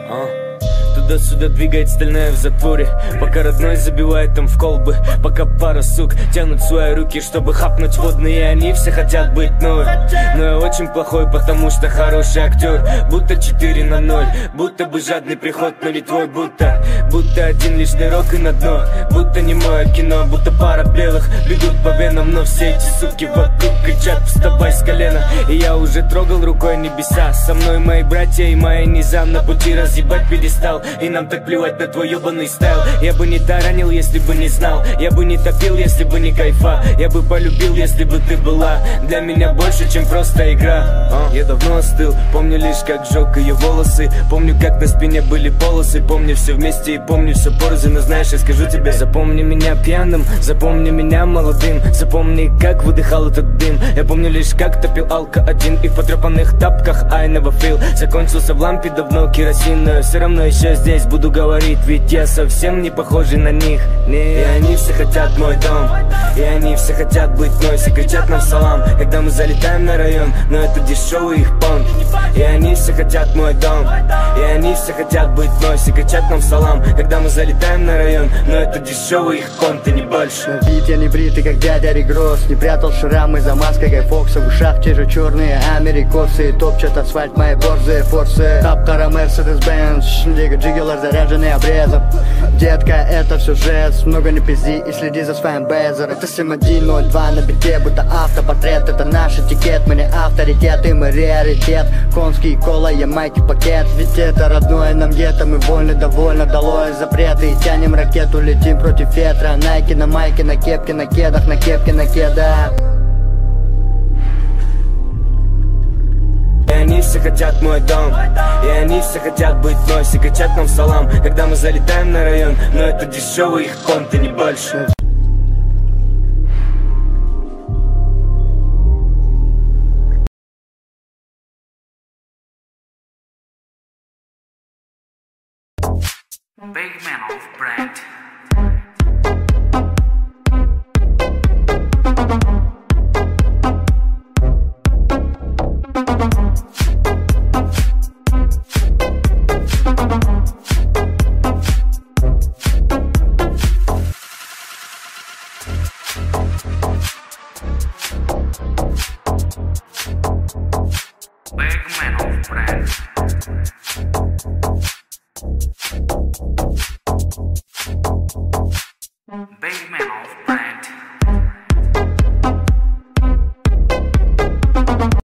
Туда-сюда двигает стальная в затворе, пока родной забивает там в колбы, пока пара сук тянут свои руки, чтобы хапнуть водные. Они все хотят быть мной, но я очень плохой, потому что хороший актер. Будто 4-0, будто бы жадный приход, но не твой. Будто один лишний рок и на дно, будто не мое кино, будто пара белых бегут по венам. Но все эти суки вокруг кричат: вставай с колена. И я уже трогал рукой небеса, со мной мои братья и мои низа. На пути разъебать пьедестал, и нам так плевать на твой ебаный стайл. Я бы не таранил, если бы не знал. Я бы не топил, если бы не кайфа. Я бы полюбил, если бы ты была для меня больше, чем просто игра. Я давно остыл, помню лишь, как жёг ее волосы. Помню, как на спине были полосы. Помню все вместе и помню все порознь. Но знаешь, я скажу тебе: запомни меня пьяным, запомни меня молодым, запомни, как выдыхал этот дым. Я помню лишь, как топил алко один и в потрепанных тапках I never feel. Закончился в лампе давно керосин, но я все равно еще здесь буду говорить, ведь я совсем не похожий на них. И они все хотят мой дом, и они все хотят быть мной. Все кричат нам салам, когда мы залетаем на район, но это дешевый их понт. И они все хотят мой дом, и они все хотят быть мной. Все кричат нам салам, когда мы залетаем на район, но это дешевый их понт и не больше. На вид я не бритый, как дядя Ригрос, не прятал шрамы за маской Гай Фокса. В ушах те же черные америкосы, топчат асфальт мои борзые форсы. Таптара Мерседес-Бенц, джигелар заряженный обрезом. Детка, это все жест, много не пизди и следи за своим безер. Это 7102 на бите, будто автопортрет. Это наш этикет, мы не авторитет, и мы раритет. Конский кола, ямайки пакет, ведь это родное нам гетто. Мы вольны, довольно, долой запреты, и тянем ракету, летим против ветра. Найки на майке, на кепке, на кедах, на кепке, на кедах. И они все хотят мой дом, и они все хотят быть мной. Все кричат нам салам, когда мы залетаем на район, но это дешевый их понт и не больше. Big man of brand. Big man of brand. Big man of brand.